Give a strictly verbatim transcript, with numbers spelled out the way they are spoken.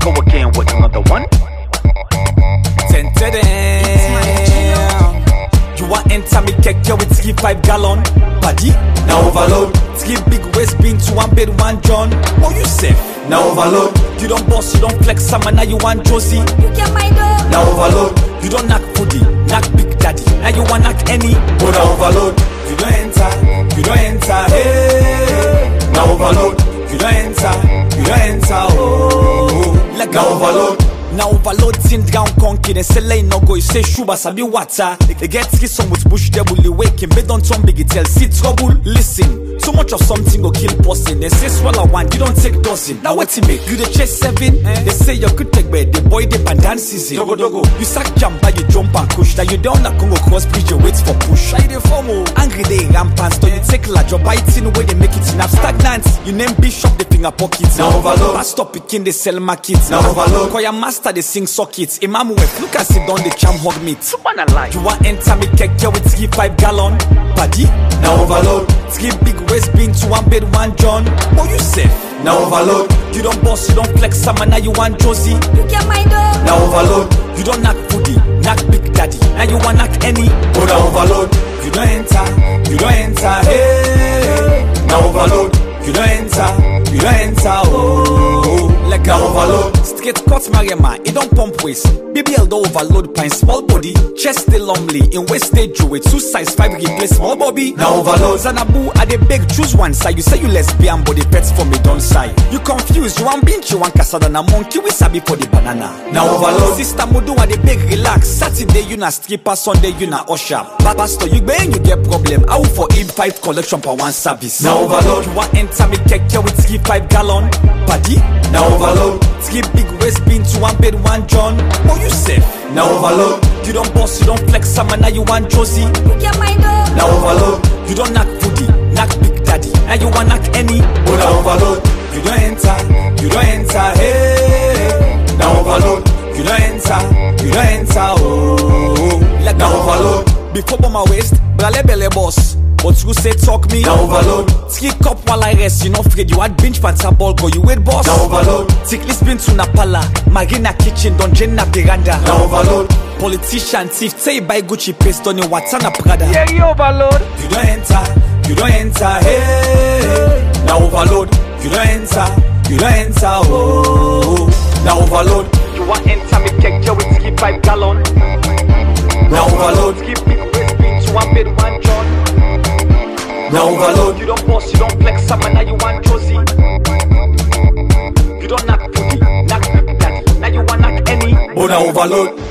go again with another one. Ten You want enter me keke with three five gallon body? Now overload. Three big waist bean to one bed one John. Oh you safe? Now overload. You don't boss, you don't flex some, now you want Josie. You get my dog. Now overload. You don't knock foodie, knock big daddy. Now you want knock any. Oh now overload. You don't enter, you don't enter. Hey. Now overload. You don't enter, you don't enter. Oh, like now overload. Now overload tin down conky, then say lay no go, you say shuba sabi water. They get three some with bush devil, you wake him, don't turn big tell see trouble. Listen, too much of something go kill person. They say swallow one, you don't take dozen. Now what you make? You the chase seven? Eh? They say you could take bed, the boy dip and dance season. Dogo dogo. You sack jump by you jump and push. That you down the Congo cross bridge, you wait for push. I the formal angry day rampant, so you take large your biting where they make it enough stagnant. You name bishop the finger pockets. Now overload. Pass stop picking the sell market. Now overload. Call your master they sing sockets. Imam wef look and sit down the cham hog meat. Wanna lie? You want enter me keke with three five gallon body? Now overload. Three big waist bean to one bed one John. Oh you safe? Now overload. You don't boss, you don't flex some, now you want Josie. You get my dog. Now overload. You don't knock foodie, knock big daddy. Now you want knock any. Oh now overload. You don't enter, you don't enter. Hey. Now overload. You don't enter, you don't enter. Oh, like now overload. Straight cut Mariama, it don't pump waist. B B L don't overload pine small body. Chest still lonely, in waist stage with two size five replace small bobby. Now overload. Zanabu are the big choose one side. You say you lesbian but the pets for me don't side. You confused, you want binch, you want casada na monkey, we sabi for the banana. Now overload. Sister Mudu are the big relax. Saturday you na stripper, Sunday you na usher. But pastor you bang you get problem. I will for E five collection per one service. Now overload. You want enter me keke with three five gallon body? Now overload. Three big waist bean to one bed one John. Oh you safe? Now overload. You don't boss, you don't flex some, now you want Josie. You get my dog. Now overload. You don't knock foodie, knock big daddy. Now you want knock any. Oh now overload. You don't enter, you don't enter. Hey. Now overload. You don't enter, you don't enter. Oh, like now overload. Before by my waist, brale belle boss. But you say talk me. Now overload. Three cup while I rest, you not afraid. You had binge pants a ball go, you wait boss. Now overload. Ticklish been to Napala, Marina kitchen, don't jenna veranda. Now overload. Politician thief, say buy Gucci paste on your Watana Prada. Yeah, you overload. You don't enter, you don't enter, hey. Now overload. You don't enter, you don't enter, oh. Now overload. You want enter me keke with three five gallon. Now overload. Three big waist bean to one bed one John. Now overload. You don't boss, you don't flex some, now you want Josie. You don't knock foodie, knock big daddy. Now you want knock any. Oh now overload.